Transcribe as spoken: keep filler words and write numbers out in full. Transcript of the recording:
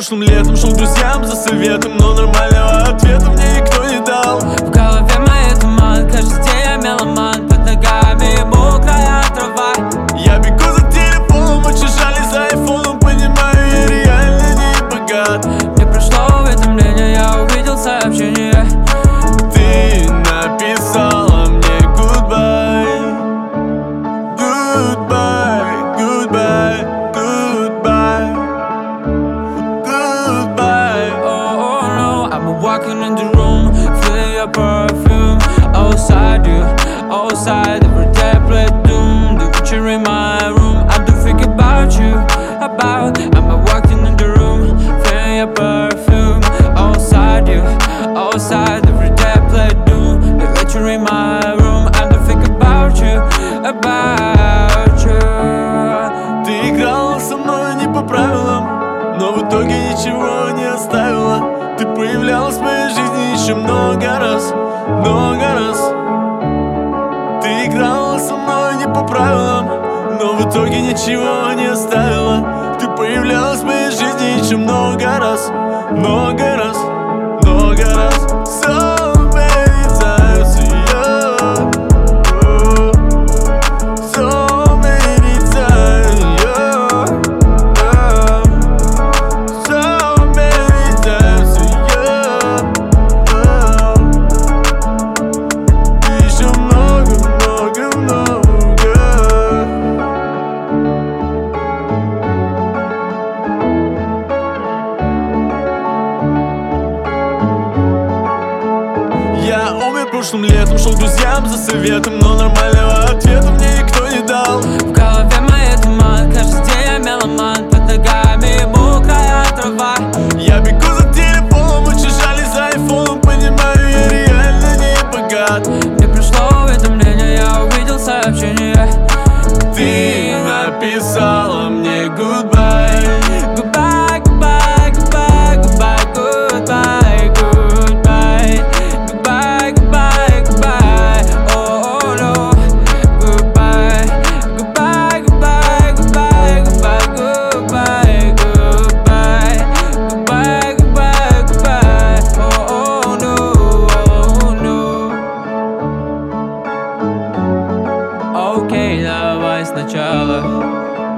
прошлым летом шел к друзьям за советом, но нормального ответа мне никто не дал. В голове моей туман, каждый день я меломан. Под ногами мокрая трава. Я бегу за телефоном, очень жаль, и за айфоном понимаю, я реально не богат. Мне пришло уведомление, я увидел сообщение. Ты написала мне goodbye, goodbye, goodbye, goodbye, goodbye. Oh, oh no, I'm walking in the room, feeling your perfume. Outside you, outside every day I play doom. The picture in my room, I do think about you, about. I'm walking in the room, feeling your perfume. Outside you, outside every day I play doom. The picture in my room, I do think about you, about you. Ты играла со мной не по правилам, но в итоге ничего не оставила. Ты появлялась в моей жизни еще много раз, много раз. Ты играла со мной не по правилам, но в итоге ничего не оставила. Ты появлялась в моей жизни еще много раз, много раз, много раз. So many times, yeah. Oh, so many times, yeah. Oh, so many times, yeah. Oh, еще много, много, много. Я умер прошлым летом, шел к друзьям за советом, но нормального ответа мне никто не дал. В голове моей туман, каждый день я меломан. Под ногами мокрая трава. Я бегу за телефоном, очень жаль, и за айфоном понимаю, я реально не богат. Мне пришло уведомление, я увидел сообщение. Ты написала мне goodbye, Goodbye, goodbye, goodbye, goodbye, goodbye, goodbye, goodbye, goodbye, goodbye. Oh, oh no. Goodbye, goodbye, goodbye, goodbye, goodbye, goodbye, goodbye, goodbye, goodbye, goodbye. Oh, oh no, oh no. Окей, давай сначала.